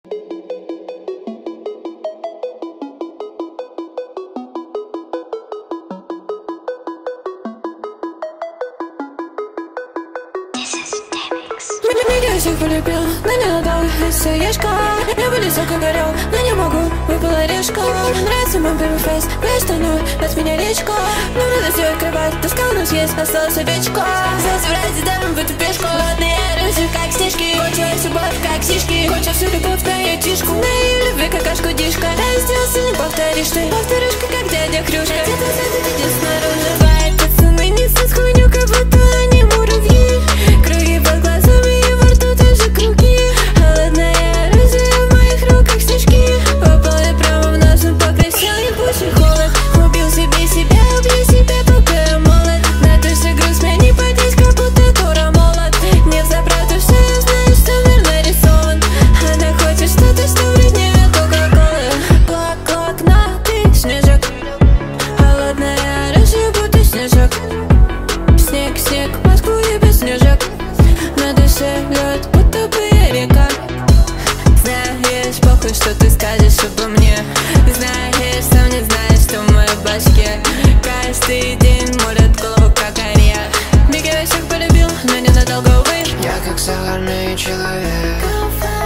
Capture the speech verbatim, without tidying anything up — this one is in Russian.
Меня всех полюбил, но не надолго, это яшка. Я бы высоко горел, но не могу, выпала решка. Мне нравится мой первый фейс, весь тонул, от меня речка. Но надо все открывать, таскал нас есть, осталась овечка. Зазврать задам в эту пешку, ладно, я рыжий, как снежки. Хочу всю любовь, как сишки, хочу всю любовь, твою тишку. На ее любви, как кошку-дишка. Да, сделался, не повторишь ты, повторюшка, как дядя Крюшка. Где-то сзади, где снаружи. Бывает, пацаны, не с хуйню, как будто они муравьи. Круги под глазами. Холодная оружие в моих руках, снежки. Попали прямо в нос, но покрасил ебучий холод. Убил себе себя, убью себя, пока я молод. На душе груз, мне не поднять, как будто дура молод. Не взаправду все, я знаю, что мир нарисован. Она хочет что-то, что вреднее кока-колы. Клак-клак, на ты, снежок. Холодное оружие, будто снежок. Снег, снег, Москву и без снежок. На душе лед, будто бы я река. Знаешь, похуй, что ты скажешь обо мне. Знаешь, сам не знаешь, что в моей башке. Каждый день морят голову, как орех. Беги, я всех полюбил, но ненадолго, увы. Я как сахарный человек.